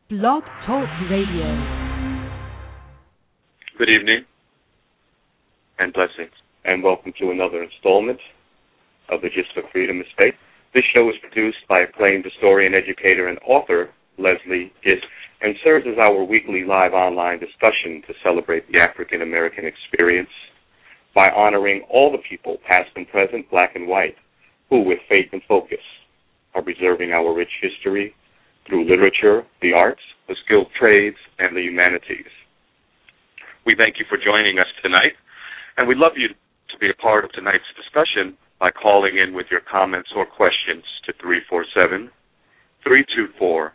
Blog Talk Radio. Good evening and blessings, and welcome to another installment of the Gist of Freedom Estate. This show is produced by acclaimed historian, educator, and author Leslie Gist, and serves as our weekly live online discussion to celebrate the African American experience by honoring all the people, past and present, black and white, who, with faith and focus, are preserving our rich history through literature, the arts, the skilled trades, and the humanities. We thank you for joining us tonight, and we'd love you to be a part of tonight's discussion by calling in with your comments or questions to 347-324-5552.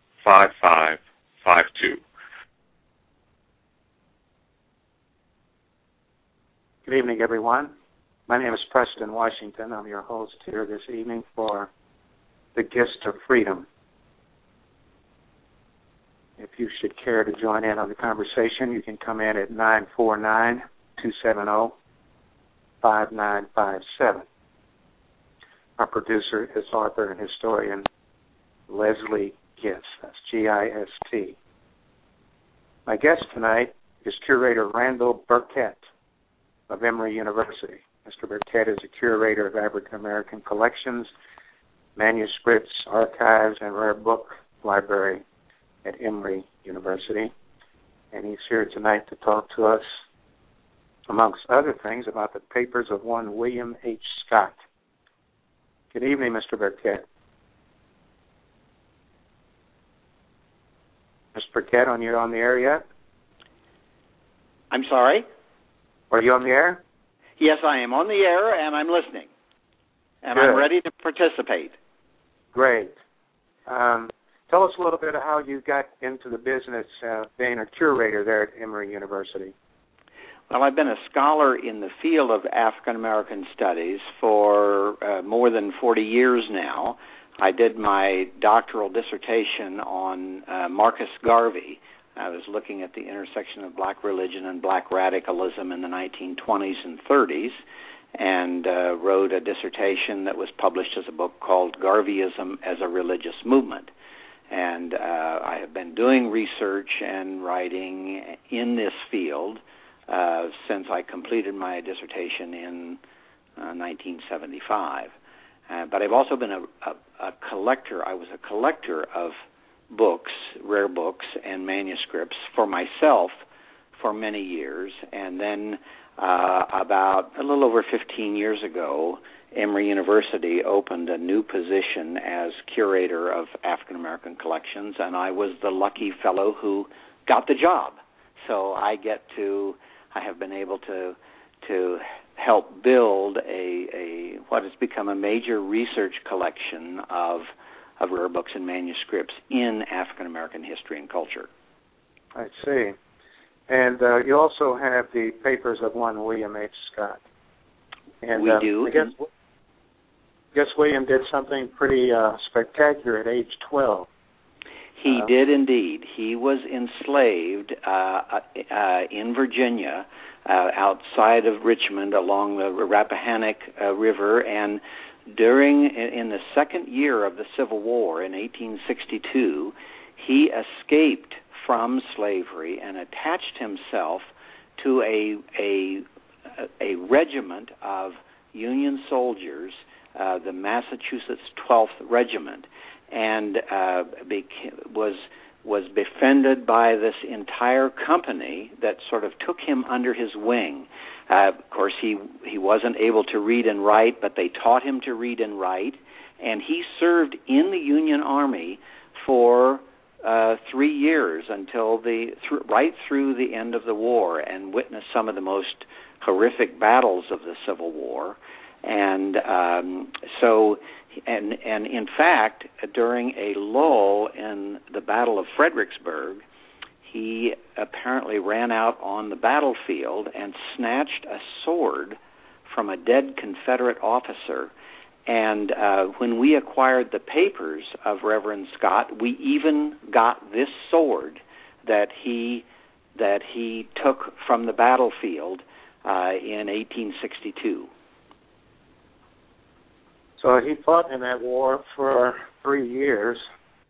Good evening, everyone. My name is Preston Washington. I'm your host here this evening for the Gist of Freedom. If you should care to join in on the conversation, you can come in at 949-270-5957. Our producer is author and historian Leslie Gist. That's G-I-S-T. My guest tonight is curator Randall Burkett of Emory University. Mr. Burkett is a curator of African American collections, manuscripts, archives, and rare book library at Emory University. And he's here tonight to talk to us, amongst other things, about the papers of one William H. Scott. Good evening, Mr. Burkett. Mr. Burkett, are you on the air yet? I'm sorry? Are you on the air? Yes, I am on the air, and I'm listening. And Good. I'm ready to participate. Great. Tell us a little bit of how you got into the business being a curator there at Emory University. Well, I've been a scholar in the field of African American studies for more than 40 years now. I did my doctoral dissertation on Marcus Garvey. I was looking at the intersection of black religion and black radicalism in the 1920s and 30s, and wrote a dissertation that was published as a book called Garveyism as a Religious Movement. And I have been doing research and writing in this field since I completed my dissertation in 1975. But I've also been a collector. I was a collector of books, rare books, and manuscripts for myself for many years. And then about a little over 15 years ago, Emory University opened a new position as curator of African American collections, and I was the lucky fellow who got the job. So I have been able to help build a what has become a major research collection of rare books and manuscripts in African American history and culture. I see. And you also have the papers of one William H. Scott. And, we do. I guess William did something pretty spectacular at age 12. He did indeed. He was enslaved in Virginia, outside of Richmond, along the Rappahannock River, and in the second year of the Civil War in 1862, he escaped from slavery and attached himself to a regiment of Union soldiers, the Massachusetts 12th Regiment, and was befriended by this entire company that sort of took him under his wing. Of course, he wasn't able to read and write, but they taught him to read and write, and he served in the Union Army for 3 years until right through the end of the war, and witnessed some of the most horrific battles of the Civil War. And and in fact, during a lull in the Battle of Fredericksburg, he apparently ran out on the battlefield and snatched a sword from a dead Confederate officer. And when we acquired the papers of Reverend Scott, we even got this sword that he took from the battlefield in 1862. So he fought in that war for 3 years,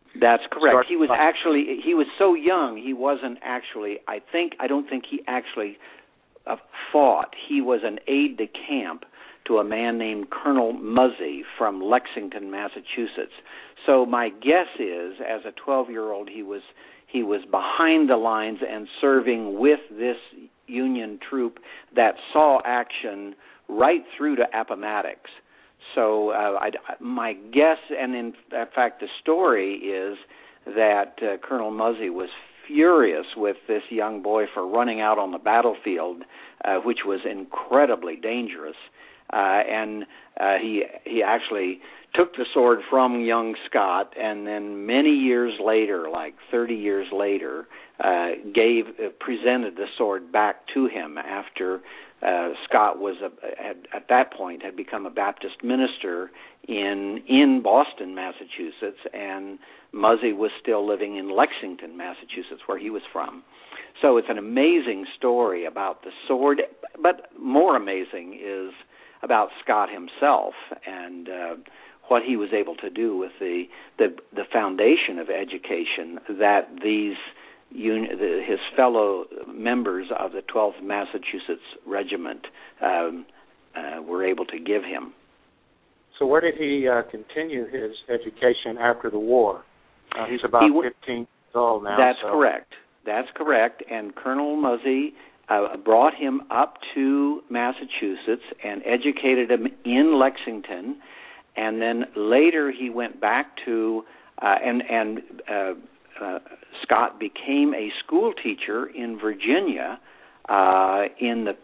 That's correct. He was so young, he wasn't actually, I don't think he actually fought. He was an aide-de-camp to a man named Colonel Muzzy from Lexington, Massachusetts. So my guess is, as a 12-year-old, he was behind the lines and serving with this Union troop that saw action right through to Appomattox. So my guess, and in fact the story is that Colonel Muzzy was furious with this young boy for running out on the battlefield, which was incredibly dangerous. And he actually took the sword from young Scott, and then many years later, like 30 years later, presented the sword back to him after Scott at that point had become a Baptist minister in Boston, Massachusetts, and Muzzy was still living in Lexington, Massachusetts, where he was from. So it's an amazing story about the sword, but more amazing is about Scott himself and what he was able to do with the foundation of education that his fellow members of the 12th Massachusetts Regiment were able to give him. So where did he continue his education after the war? He's about 15 years old now. That's correct. And Colonel Muzzy brought him up to Massachusetts and educated him in Lexington. And then later he went back to Scott became a school teacher in Virginia in the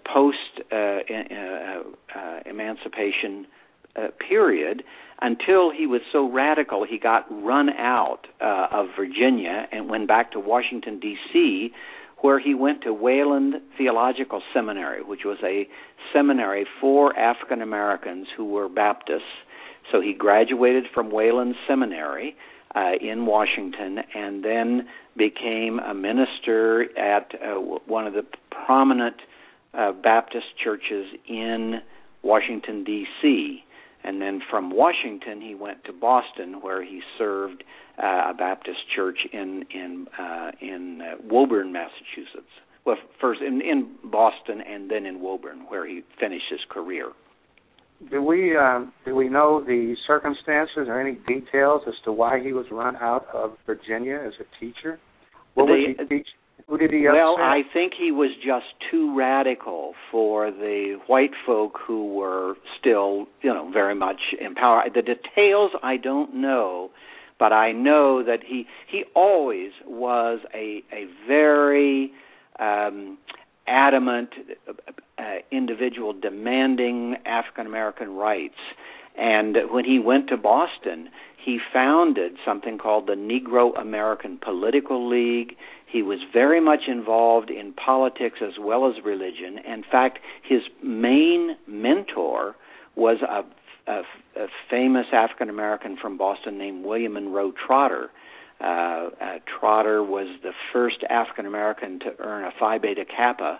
post-emancipation period until he was so radical he got run out of Virginia and went back to Washington, D.C., where he went to Wayland Theological Seminary, which was a seminary for African Americans who were Baptists. So he graduated from Wayland Seminary in Washington and then became a minister at one of the prominent Baptist churches in Washington, D.C., and then from Washington, he went to Boston, where he served a Baptist church in Woburn, Massachusetts. Well, first in Boston, and then in Woburn, where he finished his career. Do we know the circumstances or any details as to why he was run out of Virginia as a teacher? What was he teach? Who did he upset? Well, I think he was just too radical for the white folk who were still, very much in power. The details I don't know, but I know that he always was a very adamant individual demanding African American rights. And when he went to Boston, he founded something called the Negro American Political League. He was very much involved in politics as well as religion. In fact, his main mentor was a famous African American from Boston named William Monroe Trotter. Trotter was the first African American to earn a Phi Beta Kappa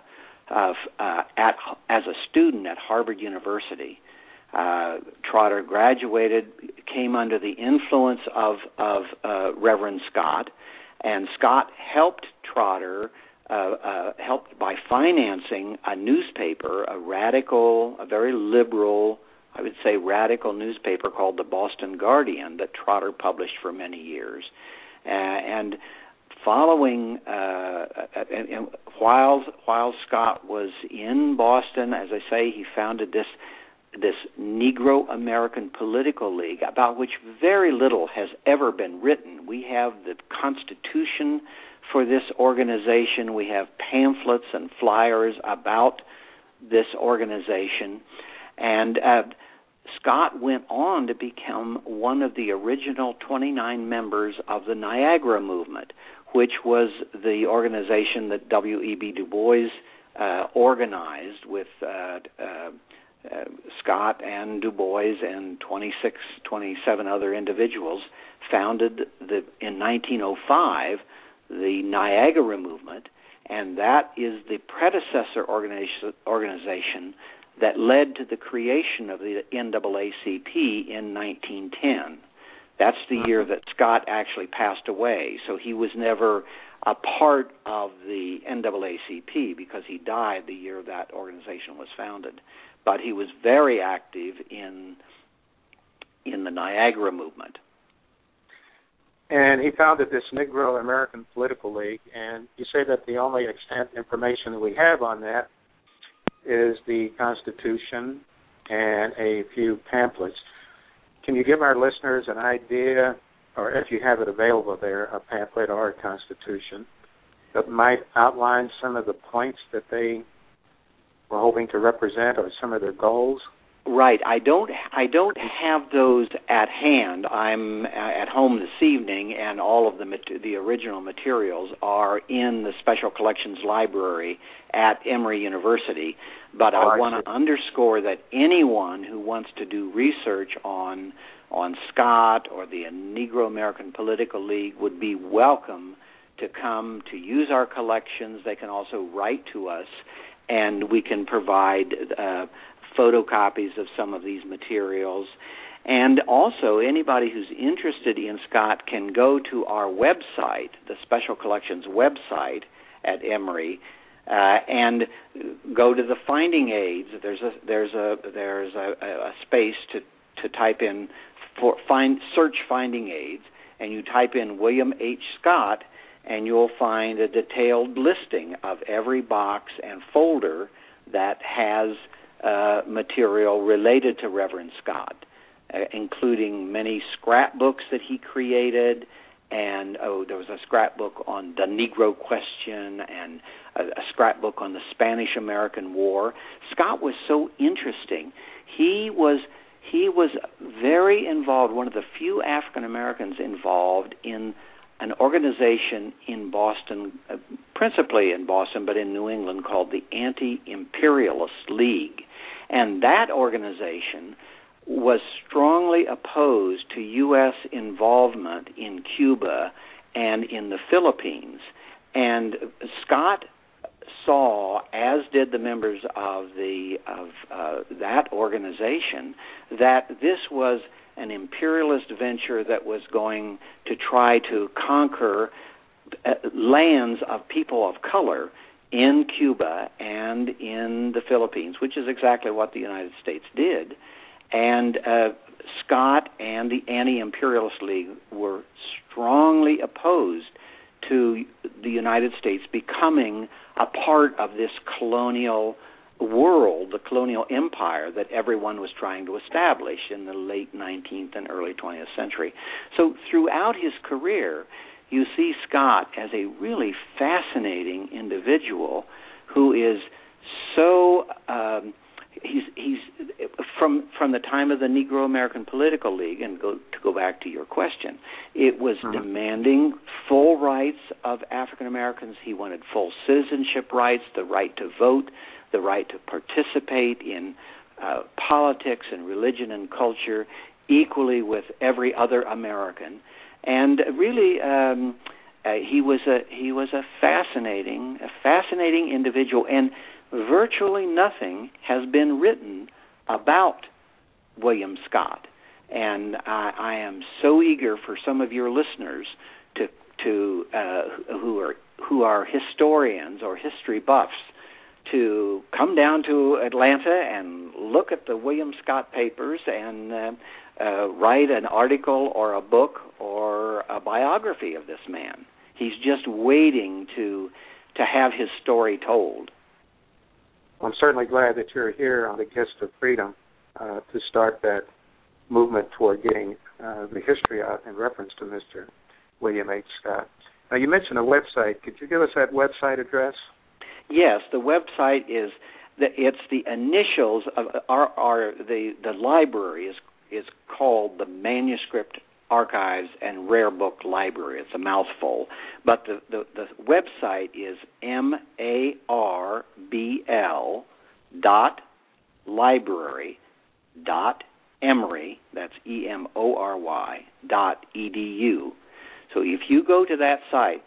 as a student at Harvard University. Trotter graduated, came under the influence of Reverend Scott, and Scott helped Trotter, helped by financing a newspaper, a very liberal, I would say radical newspaper called the Boston Guardian that Trotter published for many years. And following, while Scott was in Boston, as I say, he founded this Negro American Political League, about which very little has ever been written. We have the Constitution for this organization. We have pamphlets and flyers about this organization. And Scott went on to become one of the original 29 members of the Niagara Movement, which was the organization that W.E.B. Du Bois organized with Scott and Du Bois and 27 other individuals, founded in 1905 the Niagara Movement, and that is the predecessor organization that led to the creation of the NAACP in 1910. That's the year that Scott actually passed away. So he was never a part of the NAACP because he died the year that organization was founded. But he was very active in the Niagara movement. And he founded this Negro American Political League, and you say that the only extant information that we have on that is the Constitution and a few pamphlets. Can you give our listeners an idea, or if you have it available there, a pamphlet or a Constitution, that might outline some of the points that they were hoping to represent or some of their goals? Right. I don't have those at hand. I'm at home this evening, and all of the original materials are in the Special Collections Library at Emory University. But I want to underscore that anyone who wants to do research on Scott or the Negro American Political League would be welcome to come to use our collections. They can also write to us, and we can provide photocopies of some of these materials. And also, anybody who's interested in Scott can go to our website, the Special Collections website at Emory, and go to the finding aids. There's a space to type in search finding aids, and you type in William H. Scott, and you'll find a detailed listing of every box and folder that has material related to Reverend Scott, including many scrapbooks that he created, and there was a scrapbook on the Negro question and a scrapbook on the Spanish-American War. Scott was so interesting. He was very involved, one of the few African Americans involved in an organization in Boston, principally in Boston, but in New England, called the Anti-Imperialist League. And that organization was strongly opposed to U.S. involvement in Cuba and in the Philippines. And Scott saw, as did the members of that organization, that this was an imperialist venture that was going to try to conquer lands of people of color in Cuba and in the Philippines, which is exactly what the United States did. And Scott and the Anti-Imperialist League were strongly opposed to the United States becoming a part of this colonial world, the colonial empire that everyone was trying to establish in the late 19th and early 20th century. So throughout his career, you see Scott as a really fascinating individual who is so he's from the time of the Negro American Political League, and to go back to your question, it was demanding full rights of African Americans. He wanted full citizenship rights, the right to vote, the right to participate in politics and religion and culture equally with every other American. And really, he was a fascinating individual, and virtually nothing has been written about William Scott. And I am so eager for some of your listeners who are historians or history buffs to come down to Atlanta and look at the William Scott papers and write an article or a book or a biography of this man. He's just waiting to have his story told. I'm certainly glad that you're here on the Gist of Freedom to start that movement toward getting the history out in reference to Mr. William H. Scott. Now, you mentioned a website. Could you give us that website address? Yes, the website is it's the initials of the library is called the Manuscript Archives and Rare Book Library. It's a mouthful, but the website is marbl.library.emory, that's EMORY.edu. So if you go to that site,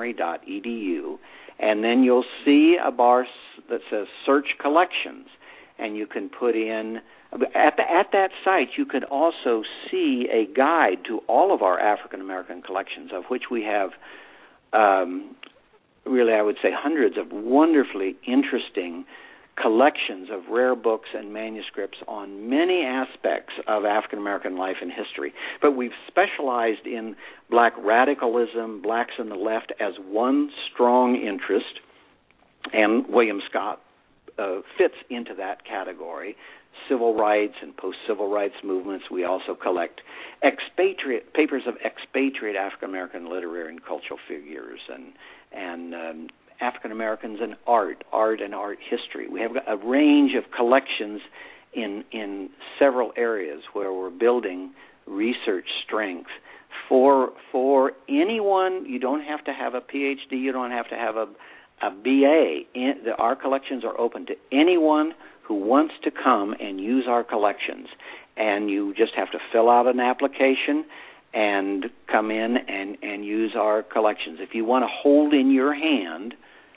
marble.library.emory.edu, and then you'll see a bar that says Search Collections, and you can put in at that site. You can also see a guide to all of our African American collections, of which we have really, I would say, hundreds of wonderfully interesting collections of rare books and manuscripts on many aspects of African American life and history. But we've specialized in black radicalism, blacks in the left, as one strong interest, and William Scott fits into that category. Civil rights and post-civil rights movements. We also collect papers of expatriate African American literary and cultural figures, and African Americans in art and art history. We have a range of collections in several areas where we're building research strength for anyone. You don't have to have a PhD. You don't have to have a BA. Our collections are open to anyone who wants to come and use our collections. And you just have to fill out an application and come in and use our collections. If you want to hold in your hand,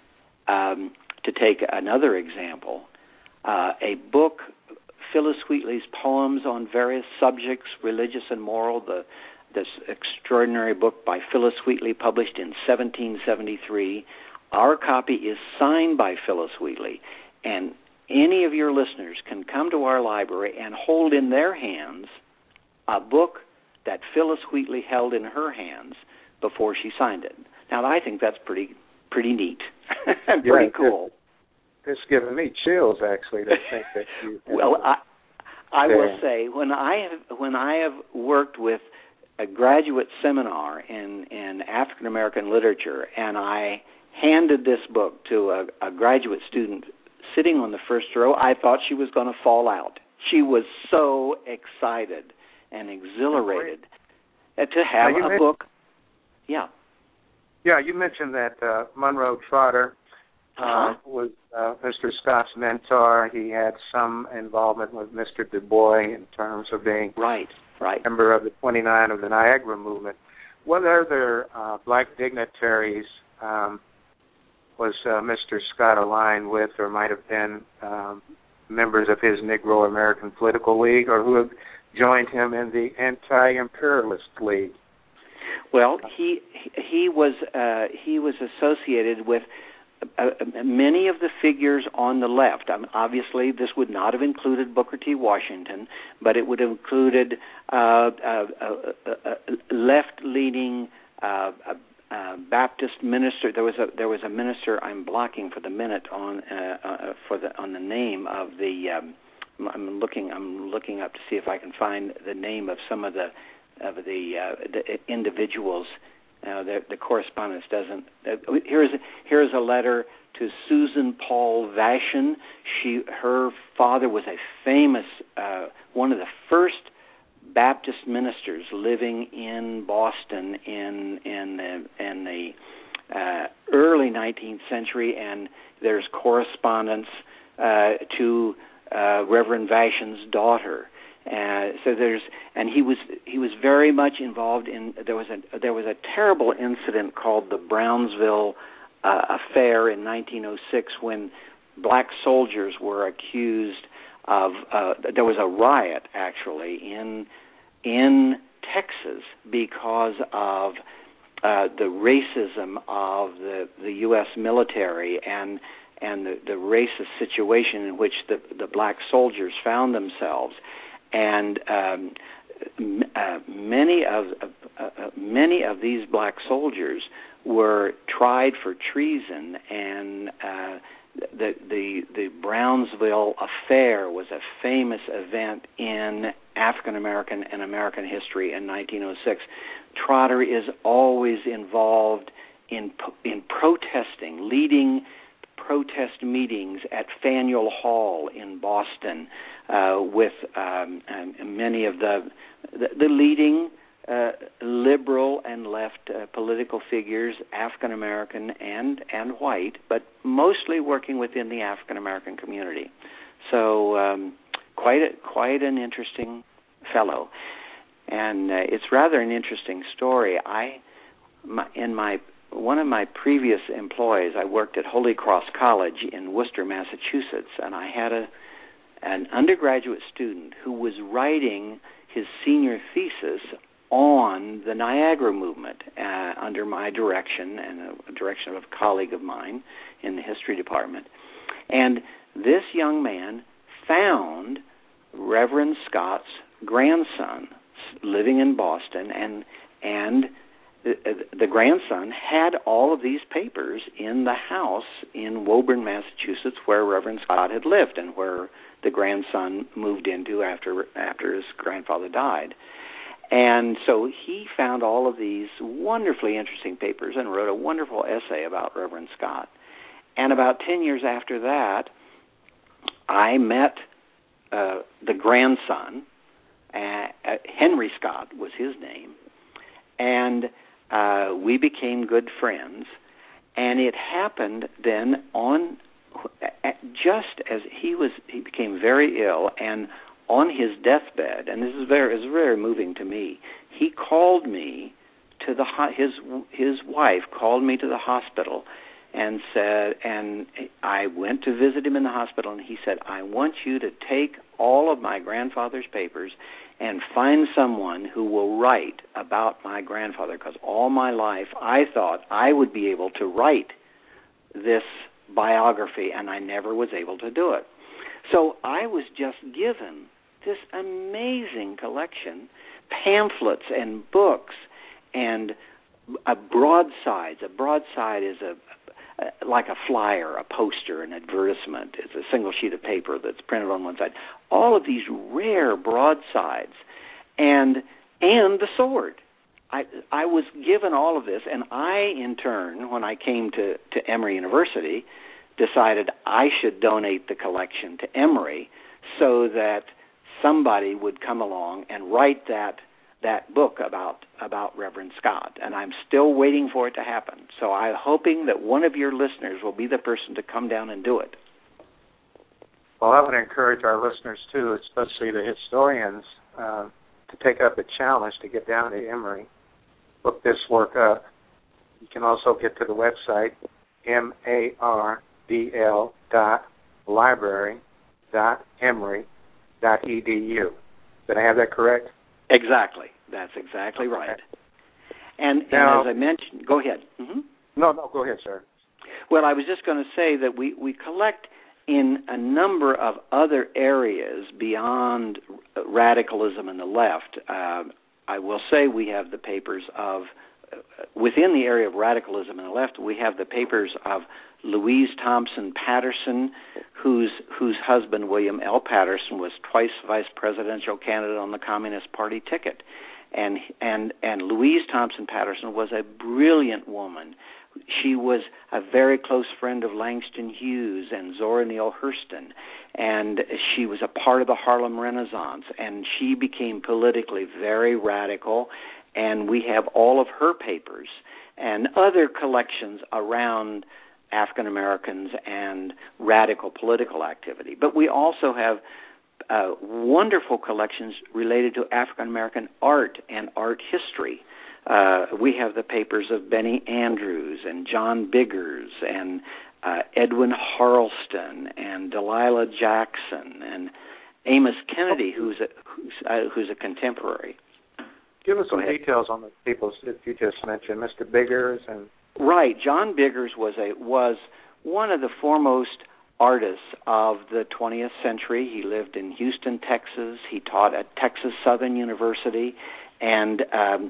to take another example, a book, Phyllis Wheatley's Poems on Various Subjects, Religious and Moral, this extraordinary book by Phyllis Wheatley, published in 1773. Our copy is signed by Phyllis Wheatley, and any of your listeners can come to our library and hold in their hands a book that Phyllis Wheatley held in her hands before she signed it. Now, I think that's pretty neat and pretty cool. It's giving me chills, actually, to think that you. Well, I will say, when I have worked with a graduate seminar in African American literature, and I handed this book to a graduate student sitting on the first row, I thought she was going to fall out. She was so excited and exhilarated to have a book. Yeah. Yeah, you mentioned that Monroe Trotter was Mr. Scott's mentor. He had some involvement with Mr. Du Bois in terms of being right. a member of the 29 of the Niagara Movement. What other black dignitaries was Mr. Scott aligned with, or might have been members of his Negro American Political League, or who have joined him in the Anti-Imperialist League? Well, he was associated with many of the figures on the left. Obviously, this would not have included Booker T. Washington, but it would have included left-leaning Baptist minister. There was a minister. I'm blocking for the minute on the name of the. I'm looking up to see if I can find the name of some of the individuals. The correspondence doesn't. Here's a letter to Susan Paul Vashon. Her father was a famous, one of the first Baptist ministers living in Boston in the early 19th century, and there's correspondence to Reverend Vashon's daughter. He was very much involved in. There was a terrible incident called the Brownsville affair in 1906 when black soldiers were accused of. There was a riot actually in Texas because of the racism of the U.S. military and the racist situation in which the black soldiers found themselves. And many of these black soldiers were tried for treason, and the Brownsville affair was a famous event in African American and American history in 1906. Trotter is always involved in protesting, leading protest meetings at Faneuil Hall in Boston with many of the leading liberal and left political figures, African American and white, but mostly working within the African American community. So quite an interesting fellow, and it's rather an interesting story. One of my previous employees, I worked at Holy Cross College in Worcester, Massachusetts, and I had an undergraduate student who was writing his senior thesis on the Niagara movement under my direction and the direction of a colleague of mine in the history department. And this young man found Reverend Scott's grandson living in Boston, and the grandson had all of these papers in the house in Woburn, Massachusetts, where Reverend Scott had lived and where the grandson moved into after his grandfather died. And so he found all of these wonderfully interesting papers and wrote a wonderful essay about Reverend Scott. And about 10 years after that, I met the grandson. Henry Scott was his name. And we became good friends. And it happened then just as he became very ill, and on his deathbed, and this is very moving to me. He called me to his wife called me to the hospital and said, and I went to visit him in the hospital, and he said, I want you to take all of my grandfather's papers and find someone who will write about my grandfather, because all my life I thought I would be able to write this biography, and I never was able to do it. So I was just given this amazing collection, pamphlets and books and broadsides. A broadside is like a flyer, a poster, an advertisement. It's a single sheet of paper that's printed on one side. All of these rare broadsides and the sword. I was given all of this, and I, in turn, when I came to Emory University, decided I should donate the collection to Emory so that somebody would come along and write that book about Reverend Scott, and I'm still waiting for it to happen. So I'm hoping that one of your listeners will be the person to come down and do it. Well, I would encourage our listeners, too, especially the historians, to take up the challenge to get down to Emory, look this work up. You can also get to the website, mardl.library.emory.edu. Did I have that correct? Exactly. That's exactly right. And as I mentioned, go ahead. Mm-hmm. No, go ahead, sir. Well, I was just going to say that we collect in a number of other areas beyond radicalism and the left. I will say we have the papers of, within the area of radicalism and the left, we have the papers of Louise Thompson Patterson, whose husband, William L. Patterson, was twice vice presidential candidate on the Communist Party ticket. And Louise Thompson Patterson was a brilliant woman. She was a very close friend of Langston Hughes and Zora Neale Hurston, and she was a part of the Harlem Renaissance, and she became politically very radical, and we have all of her papers and other collections around African Americans and radical political activity. But we also have wonderful collections related to African American art and art history. We have the papers of Benny Andrews and John Biggers and Edwin Harleston and Delilah Jackson and Amos Kennedy, who's a contemporary. Give us some details on the people that you just mentioned, Mr. Biggers and. Right, John Biggers was one of the foremost artists of the 20th century. He lived in Houston, Texas. He taught at Texas Southern University, and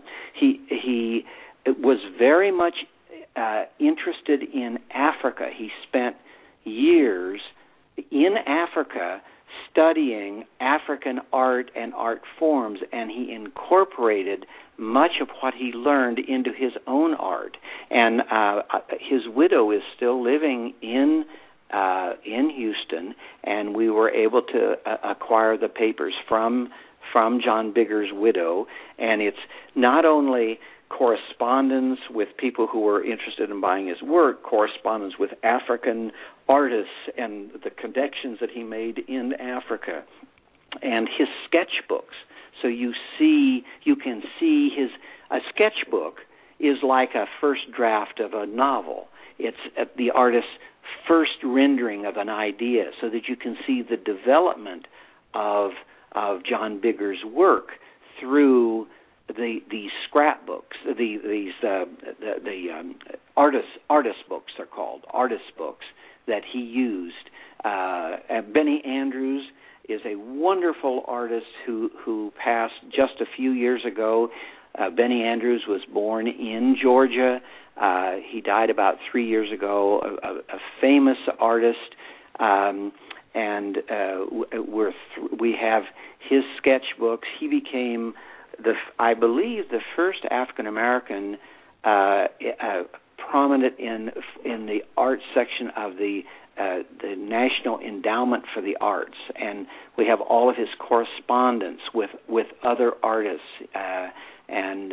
he was very much interested in Africa. He spent years in Africa studying African art and art forms, and he incorporated much of what he learned into his own art. And his widow is still living in Houston, and we were able to acquire the papers from John Biggers' widow. And it's not only correspondence with people who were interested in buying his work, correspondence with African artists and the connections that he made in Africa, and his sketchbooks. So you can see a sketchbook is like a first draft of a novel. It's the artist's first rendering of an idea, so that you can see the development of John Bigger's work through these scrapbooks, these artist books are called, artist books that he used. Benny Andrews is a wonderful artist who passed just a few years ago. Benny Andrews was born in Georgia. He died about 3 years ago, a famous artist, and we have his sketchbooks. He became, I believe, the first African American prominent in the art section of the National Endowment for the Arts, and we have all of his correspondence with other artists, and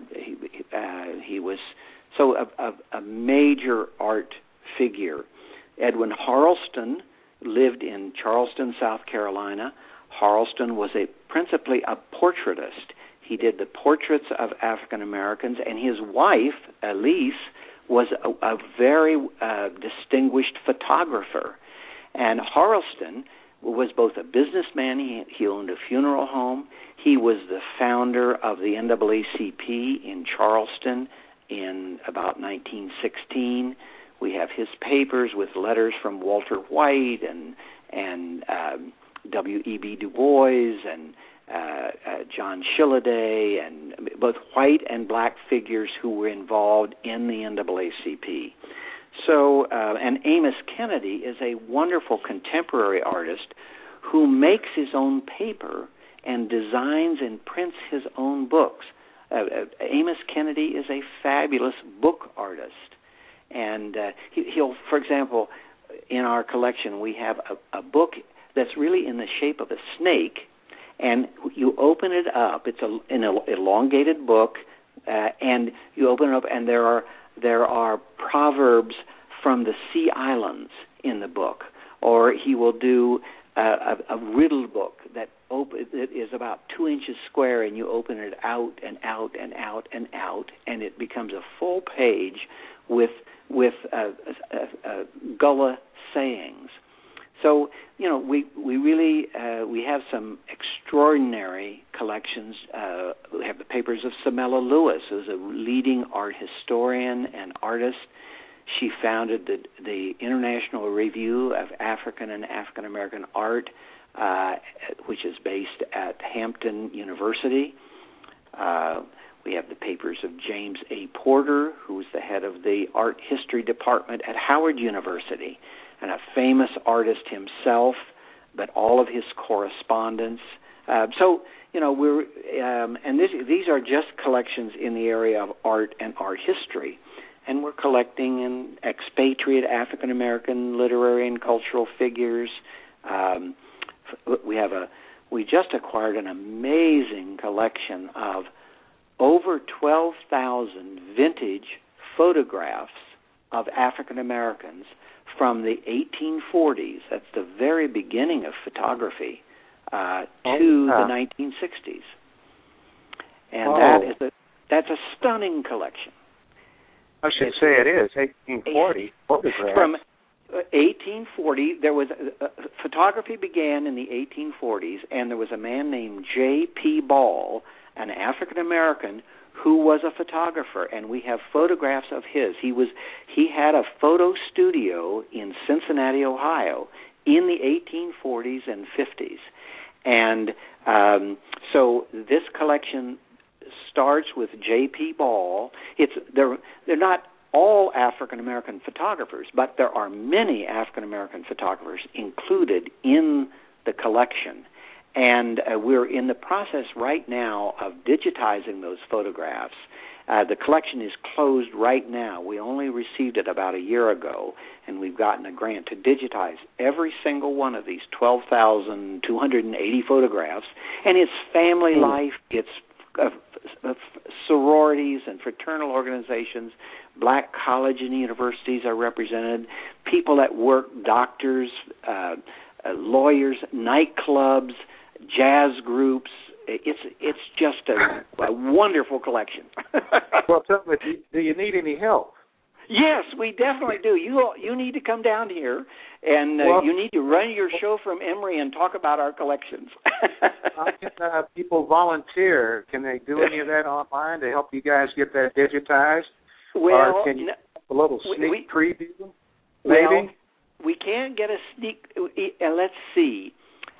he was so a major art figure. Edwin Harleston lived in Charleston, South Carolina. Harleston was principally a portraitist. He did the portraits of African Americans, and his wife, Elise, was a very distinguished photographer. And Harleston was both a businessman. He owned a funeral home. He was the founder of the NAACP in Charleston in about 1916. We have his papers with letters from Walter White and W.E.B. Du Bois and John Shilliday, and both white and black figures who were involved in the NAACP. So, and Amos Kennedy is a wonderful contemporary artist who makes his own paper and designs and prints his own books. Amos Kennedy is a fabulous book artist. And he'll, for example, in our collection, we have a book that's really in the shape of a snake, and you open it up. It's an elongated book, and you open it up, and there are proverbs from the Sea Islands in the book. Or he will do a riddle book that is about 2 inches square, and you open it out and out and out and out, and it becomes a full page with Gullah sayings. So, you know, we really we have some extraordinary collections. We have the papers of Samela Lewis, who's a leading art historian and artist. She founded the International Review of African and African American Art, which is based at Hampton University. We have the papers of James A. Porter, who's the head of the art history department at Howard University, and a famous artist himself, but all of his correspondence. So, you know, these are just collections in the area of art and art history, and we're collecting in expatriate African American literary and cultural figures. We just acquired an amazing collection of over 12,000 vintage photographs of African Americans from the 1840s, that's the very beginning of photography, to the 1960s. And that's a stunning collection. I should say it is, 1840 photographs. From 1840, there was photography began in the 1840s, and there was a man named J.P. Ball, an African American, who was a photographer, and we have photographs of his. He had a photo studio in Cincinnati, Ohio, in the 1840s and 50s, and so this collection starts with J.P. Ball. They're not all African American photographers, but there are many African American photographers included in the collection. And we're in the process right now of digitizing those photographs. The collection is closed right now. We only received it about a year ago, and we've gotten a grant to digitize every single one of these 12,280 photographs. And it's family life, it's sororities and fraternal organizations, black college and universities are represented, people at work, doctors, lawyers, nightclubs, jazz groups. It's just a wonderful collection. Well, tell me, do you need any help? Yes, we definitely do. You need to come down here, and you need to run your show from Emory and talk about our collections. How can people volunteer? Can they do any of that online to help you guys get that digitized? Well, or can you a little sneak preview? Maybe? Well, we can't get a sneak. Let's see.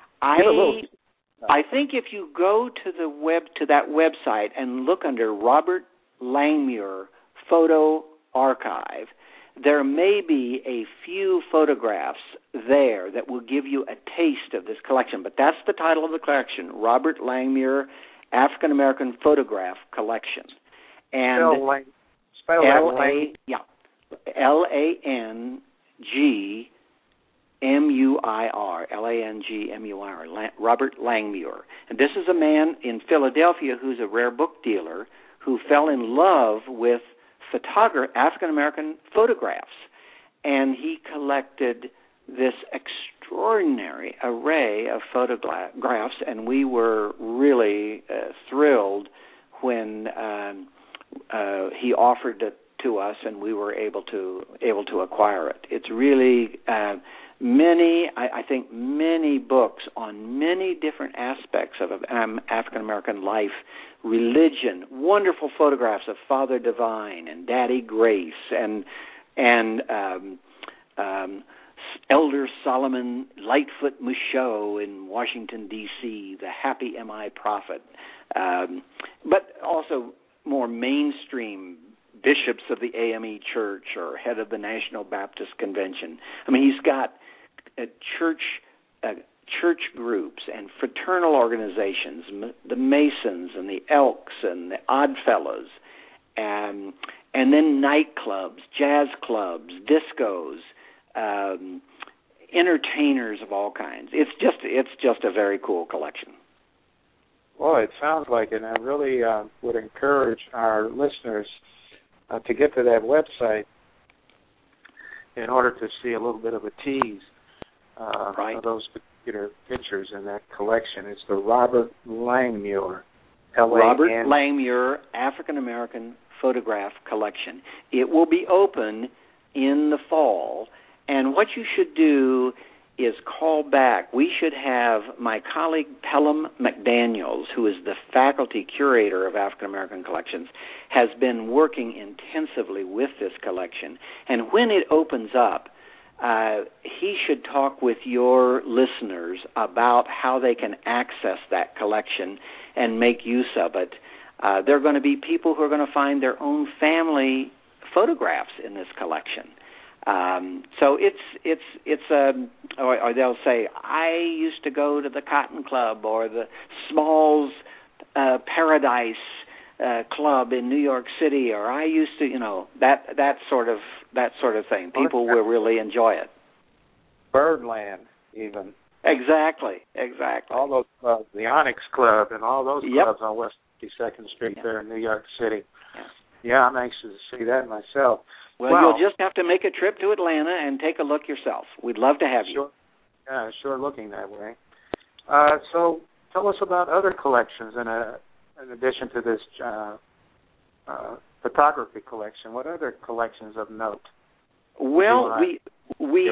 I think if you go to that website and look under Robert Langmuir Photo Archive, there may be a few photographs there that will give you a taste of this collection. But that's the title of the collection, Robert Langmuir African American Photograph Collection. And spell Langmuir, Langmuir, Robert Langmuir. And this is a man in Philadelphia who's a rare book dealer who fell in love with African American photographs, and he collected this extraordinary array of photographs, and we were really thrilled when he offered it to us, and we were able to acquire it. It's really many books on many different aspects of African American life, religion, wonderful photographs of Father Divine and Daddy Grace and Elder Solomon Lightfoot Michaud in Washington, D.C., the Happy M.I. Prophet, but also more mainstream bishops of the AME Church or head of the National Baptist Convention. I mean, he's got church groups and fraternal organizations, the Masons and the Elks and the Oddfellows, and then nightclubs, jazz clubs, discos, entertainers of all kinds. It's just a very cool collection. Well, it sounds like it, and I really would encourage our listeners to get to that website in order to see a little bit of a tease of those particular pictures in that collection. It's the Robert Langmuir, Robert Langmuir African American Photograph Collection. It will be open in the fall, and what you should do is call back. We should have my colleague Pelham McDaniels, who is the faculty curator of African American collections, has been working intensively with this collection. And when it opens up, he should talk with your listeners about how they can access that collection and make use of it. There are going to be people who are going to find their own family photographs in this collection. So or they'll say, I used to go to the Cotton Club or the Smalls Paradise Club in New York City, or I used to, that sort of thing. People will really enjoy it. Birdland, even. Exactly. All those clubs, the Onyx Club, and all those clubs on West 52nd Street there in New York City. Yeah, I'm anxious to see that myself. Well, you'll just have to make a trip to Atlanta and take a look yourself. We'd love to have you. Yeah, sure looking that way. So tell us about other collections in addition to this photography collection. What other collections of note? Well, we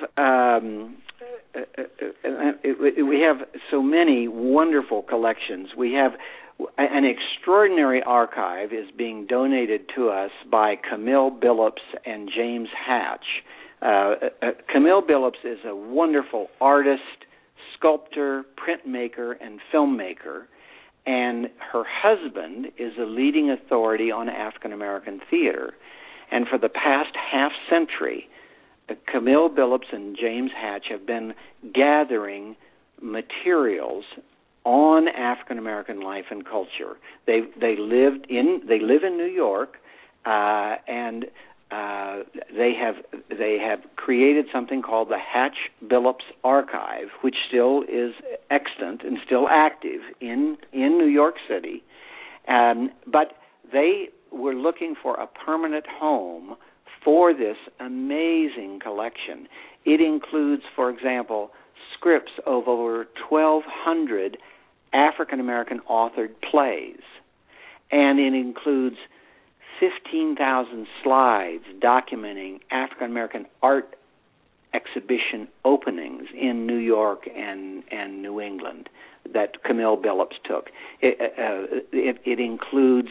have so many wonderful collections. We have an extraordinary archive is being donated to us by Camille Billups and James Hatch. Camille Billups is a wonderful artist, sculptor, printmaker, and filmmaker, and her husband is a leading authority on African American theater. And for the past half century, Camille Billups and James Hatch have been gathering materials on African American life and culture. They live in New York, and they have created something called the Hatch Billups Archive, which still is extant and still active in New York City. But they were looking for a permanent home for this amazing collection. It includes, for example, scripts of over 1,200 African American authored plays, and it includes 15,000 slides documenting African American art exhibition openings in New York and New England that Camille Billups took. It includes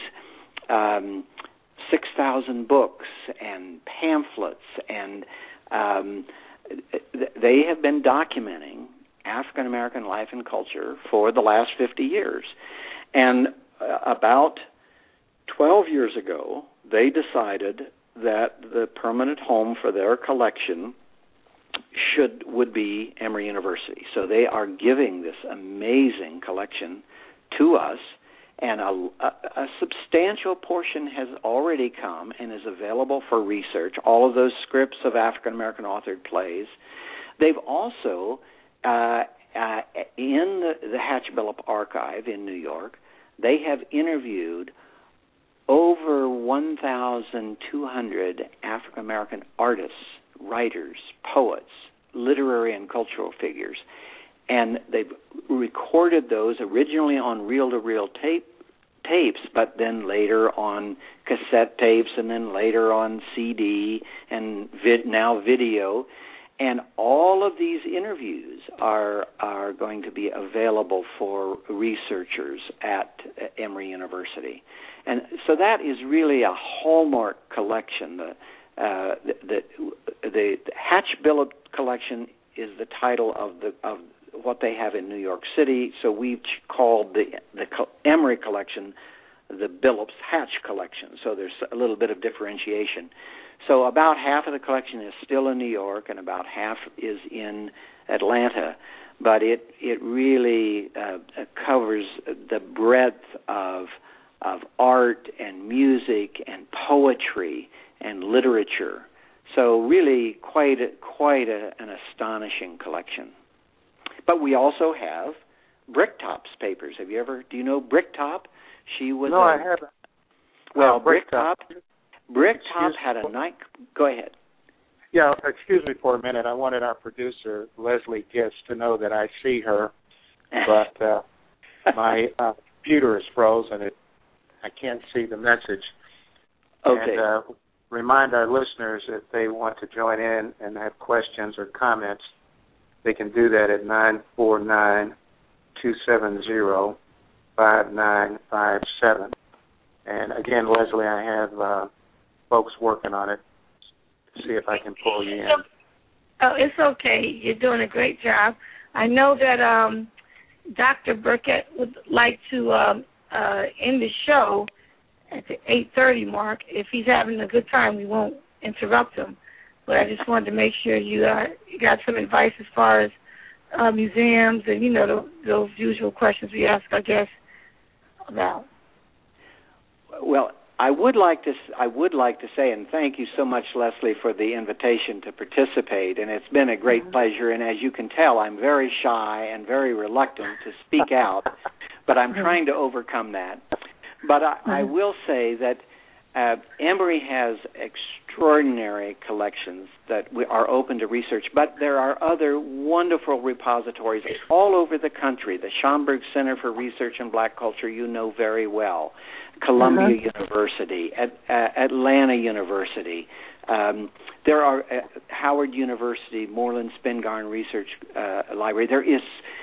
6,000 books and pamphlets, and they have been documenting African American life and culture for the last 50 years. And about 12 years ago, they decided that the permanent home for their collection would be Emory University. So they are giving this amazing collection to us, and a substantial portion has already come and is available for research, all of those scripts of African American authored plays. They've also, in the Hatch Billup Archive in New York, they have interviewed over 1,200 African American artists, writers, poets, literary and cultural figures. And they've recorded those originally on reel-to-reel tapes, but then later on cassette tapes, and then later on CD, and now video. And all of these interviews are going to be available for researchers at Emory University. And so that is really a hallmark collection. The Hatch Billup collection is the title of what they have in New York City. So we've called the Emory collection the Billups Hatch collection. So there's a little bit of differentiation. So about half of the collection is still in New York, and about half is in Atlanta. But it really covers the breadth of art and music and poetry and literature. So really quite an astonishing collection. But we also have Bricktop's papers. Do you know Bricktop? She was No, I haven't. Well, Bricktop had a night. Go ahead. Yeah, excuse me for a minute. I wanted our producer, Leslie Gist, to know that I see her, but my computer is frozen. I can't see the message. Okay. And remind our listeners if they want to join in and have questions or comments, they can do that at 949-270-5957. And again, Leslie, I have folks working on it. See if I can pull you in. Oh, it's okay. You're doing a great job. I know that Dr. Burkett would like to end the show at the 8:30 mark. If he's having a good time, we won't interrupt him. But I just wanted to make sure you got some advice as far as museums and, those usual questions we ask our guests about. Well, I would like to say, and thank you so much, Leslie, for the invitation to participate, and it's been a great pleasure. And as you can tell, I'm very shy and very reluctant to speak out, but I'm trying to overcome that. But I will say that Emory has extraordinary collections that are open to research, but there are other wonderful repositories all over the country. The Schomburg Center for Research in Black Culture, you know very well. Columbia University, Atlanta University. There are Howard University, Moreland Spingarn Research Library. There is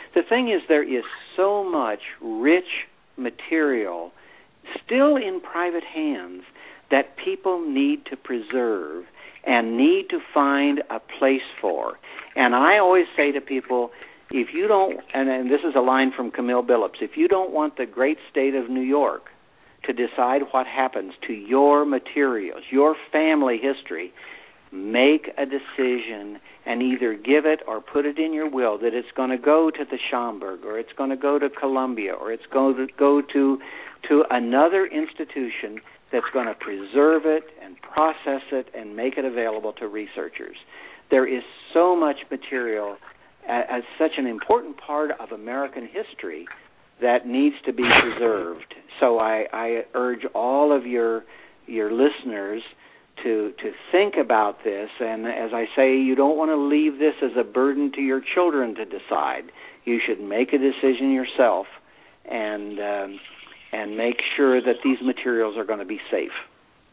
so much rich material still in private hands that people need to preserve and need to find a place for. And I always say to people, if you don't, and this is a line from Camille Billups, if you don't want the great state of New York to decide what happens to your materials, your family history, make a decision and either give it or put it in your will that it's going to go to the Schomburg, or it's going to go to Columbia, or it's going to go to another institution that's going to preserve it and process it and make it available to researchers. There is so much material as such an important part of American history that needs to be preserved. So I urge all of your listeners to think about this, and as I say, you don't want to leave this as a burden to your children to decide. You should make a decision yourself and make sure that these materials are going to be safe.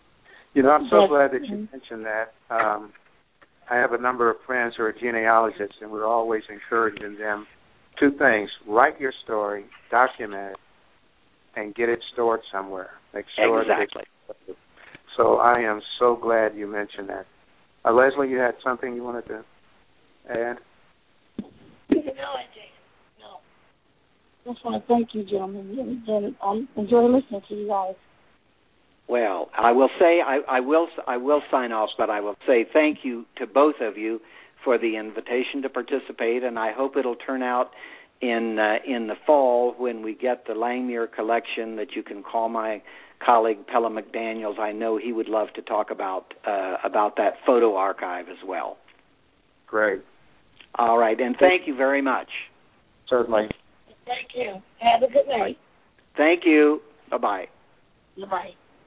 You know, I'm so glad that you mentioned that. I have a number of friends who are genealogists, and we're always encouraging them two things: write your story, document it, and get it stored somewhere. Make sure exactly. that it's. So I am so glad you mentioned that. Leslie, you had something you wanted to add? No, I didn't. No. I just want to thank you, gentlemen. I'm enjoying listening to you guys. Well, I will say I will sign off, but I will say thank you to both of you for the invitation to participate, and I hope it'll turn out in the fall when we get the Langmuir collection that you can call my colleague Pella McDaniels. I know he would love to talk about that photo archive as well. Great. All right, and thank you very much. Certainly. Thank you. Have a good night. Thank you. Bye-bye. Bye-bye.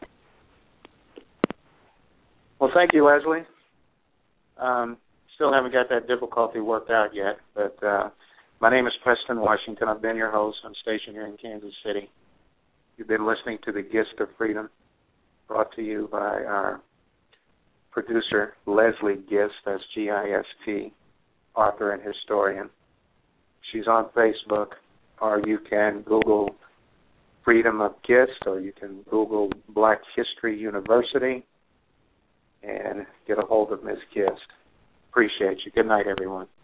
Well, thank you, Leslie. Still haven't got that difficulty worked out yet, but my name is Preston Washington. I've been your host. I'm stationed here in Kansas City. You've been listening to The Gist of Freedom, brought to you by our producer, Leslie Gist, that's Gist, author and historian. She's on Facebook, or you can Google Freedom of Gist, or you can Google Black History University and get a hold of Ms. Gist. Appreciate you. Good night, everyone.